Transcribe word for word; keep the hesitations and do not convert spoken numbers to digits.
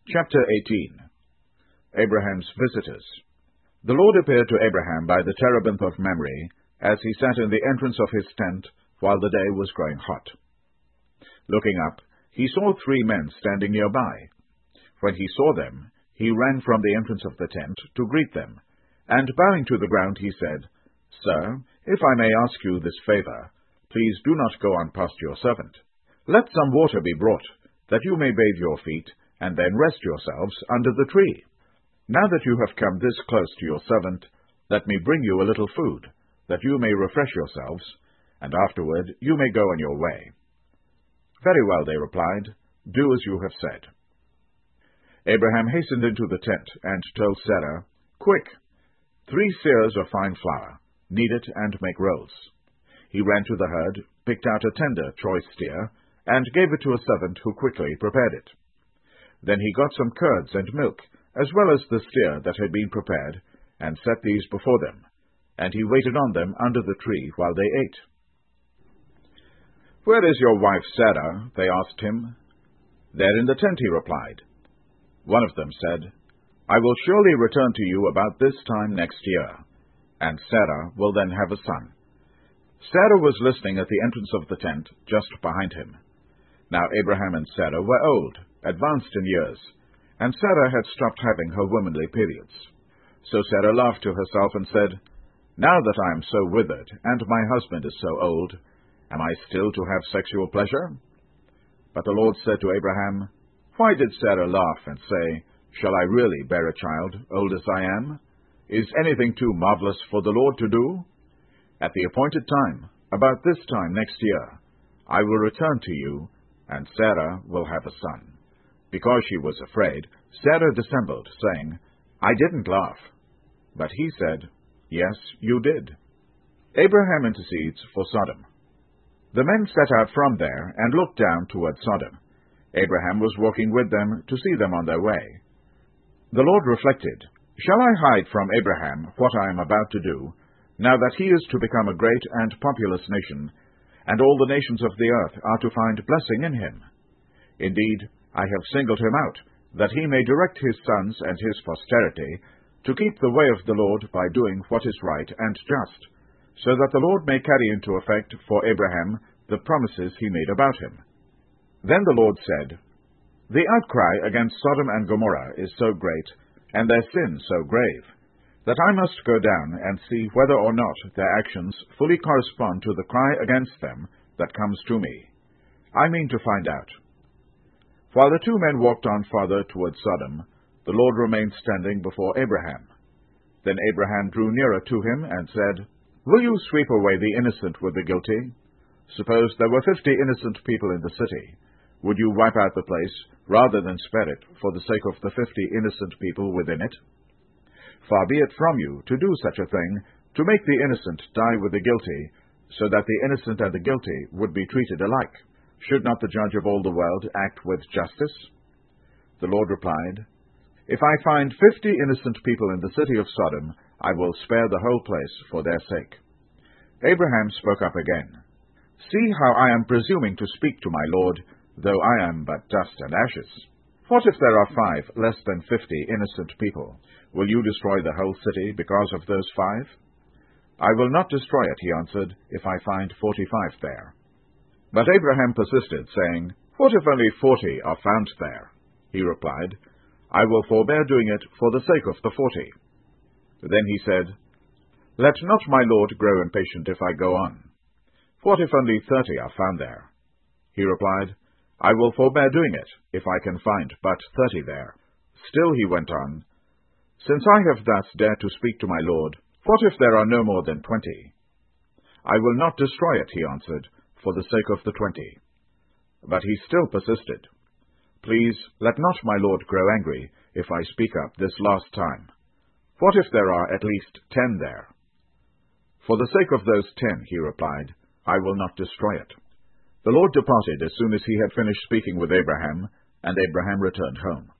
Chapter eighteen. Abraham's Visitors. The Lord appeared to Abraham by the terebinth of Mamre, as he sat in the entrance of his tent, while the day was growing hot. Looking up, he saw three men standing nearby. When he saw them, he ran from the entrance of the tent to greet them, and bowing to the ground he said, "Sir, if I may ask you this favor, please do not go on past your servant. Let some water be brought, that you may bathe your feet, and then rest yourselves under the tree. Now that you have come this close to your servant, let me bring you a little food, that you may refresh yourselves, and afterward you may go on your way." "Very well," they replied, "do as you have said." Abraham hastened into the tent, and told Sarah, "Quick! Three seahs of fine flour, knead it and make rolls." He ran to the herd, picked out a tender, choice steer, and gave it to a servant who quickly prepared it. Then he got some curds and milk, as well as the steer that had been prepared, and set these before them, and he waited on them under the tree while they ate. "Where is your wife Sarah?" they asked him. "There in the tent," he replied. One of them said, "I will surely return to you about this time next year, and Sarah will then have a son." Sarah was listening at the entrance of the tent, just behind him. Now Abraham and Sarah were old, advanced in years, and Sarah had stopped having her womanly periods. So Sarah laughed to herself and said, "Now that I am so withered, and my husband is so old, am I still to have sexual pleasure?" But the Lord said to Abraham, "Why did Sarah laugh and say, 'Shall I really bear a child, old as I am? Is anything too marvelous for the Lord to do? At the appointed time, about this time next year, I will return to you, and Sarah will have a son." Because she was afraid, Sarah dissembled, saying, "I didn't laugh." But he said, "Yes, you did." Abraham intercedes for Sodom. The men set out from there and looked down toward Sodom. Abraham was walking with them to see them on their way. The Lord reflected, "Shall I hide from Abraham what I am about to do, now that he is to become a great and populous nation, and all the nations of the earth are to find blessing in him? Indeed, I have singled him out, that he may direct his sons and his posterity to keep the way of the Lord by doing what is right and just, so that the Lord may carry into effect for Abraham the promises he made about him." Then the Lord said, "The outcry against Sodom and Gomorrah is so great, and their sin so grave, that I must go down and see whether or not their actions fully correspond to the cry against them that comes to me. I mean to find out." While the two men walked on farther toward Sodom, the Lord remained standing before Abraham. Then Abraham drew nearer to him and said, "Will you sweep away the innocent with the guilty? Suppose there were fifty innocent people in the city. Would you wipe out the place, rather than spare it, for the sake of the fifty innocent people within it? Far be it from you to do such a thing, to make the innocent die with the guilty, so that the innocent and the guilty would be treated alike. Should not the judge of all the world act with justice?" The Lord replied, "If I find fifty innocent people in the city of Sodom, I will spare the whole place for their sake." Abraham spoke up again, "See how I am presuming to speak to my Lord, though I am but dust and ashes. What if there are five less than fifty innocent people? Will you destroy the whole city because of those five?" "I will not destroy it," he answered, "if I find forty-five there." But Abraham persisted, saying, "What if only forty are found there?" He replied, "I will forbear doing it for the sake of the forty." Then he said, "Let not my Lord grow impatient if I go on. What if only thirty are found there?" He replied, "I will forbear doing it, if I can find but thirty there." Still he went on, "Since I have thus dared to speak to my Lord, what if there are no more than twenty?" "I will not destroy it," he answered, "for the sake of the twenty." But he still persisted. "Please let not my Lord grow angry if I speak up this last time. What if there are at least ten there?" "For the sake of those ten," he replied, "I will not destroy it." The Lord departed as soon as he had finished speaking with Abraham, and Abraham returned home.